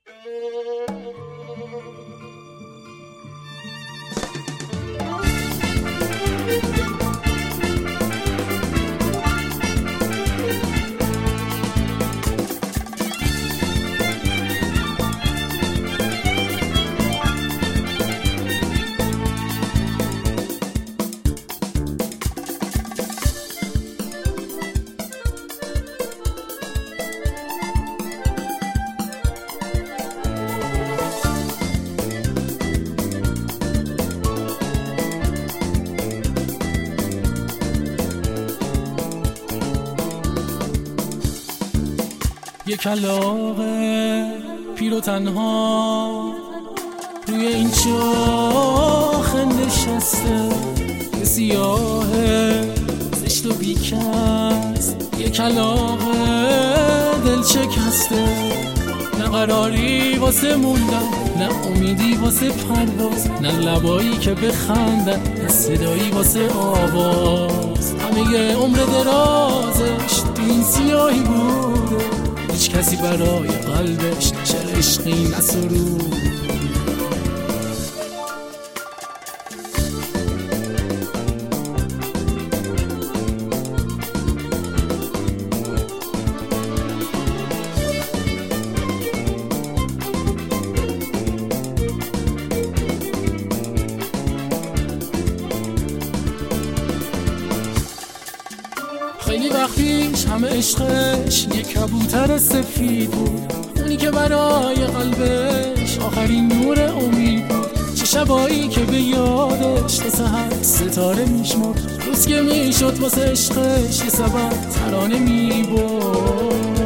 یه کلاغ پیر و تنها روی این شاخه نشسته، یه سیاه زشت و بیکس، یه کلاغ دل شکسته. نه قراری واسه موندن، نه امیدی واسه پرواز، نه لبایی که بخندن، نه صدایی واسه آواز. همه عمر درازش تو این سیاهی بوده، هیچ کسی برای قلبش چه عشقی نسرود. خیلی وقت پیش همه عشقش یه کبوتر سفید بود، اونی که برای قلبش آخرین نور امید بود. چه شبایی که به یادش تا سحر ستاره میشمرد، روز که میشد واسه عشقش یه سبب ترانه میبرد.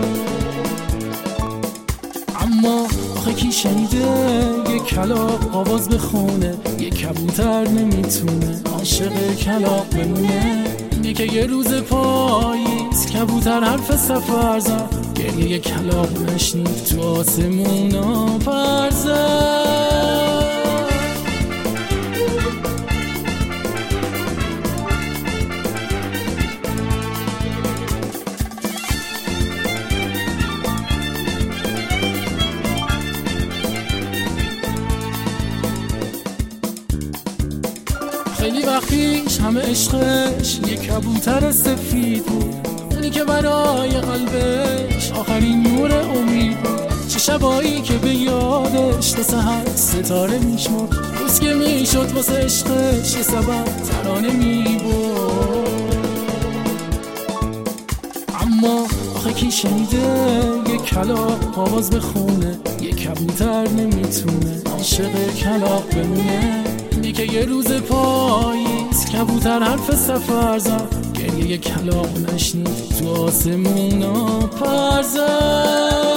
اما آخه کی شنیده یه کلاغ آواز بخونه؟ یه کبوتر نمیتونه عاشق کلاغ بمونه. اینه که یه روز پاییز کبوتر حرف سفر زد، گریه یه کلاغ نشنید تو آسمونا پر زد. خیلی وقت پیش همه عشقش یه کبوتر سفید بود، اونی که برای قلبش آخرین نور امید بود. چه شبایی که به یادش تا سحر ستاره میشمرد، روز که میشد واسه عشقش یه سبب ترانه میبرد. اما آخه کی شنیده یه کلاغ آواز بخونه؟ یه کبوتر نمیتونه عاشق کلاغ بمونه. اینی که یه روز پاییز کبوتر حرف سفر زد، گریه یه کلاغ نشنید تو آسمونا پر زد.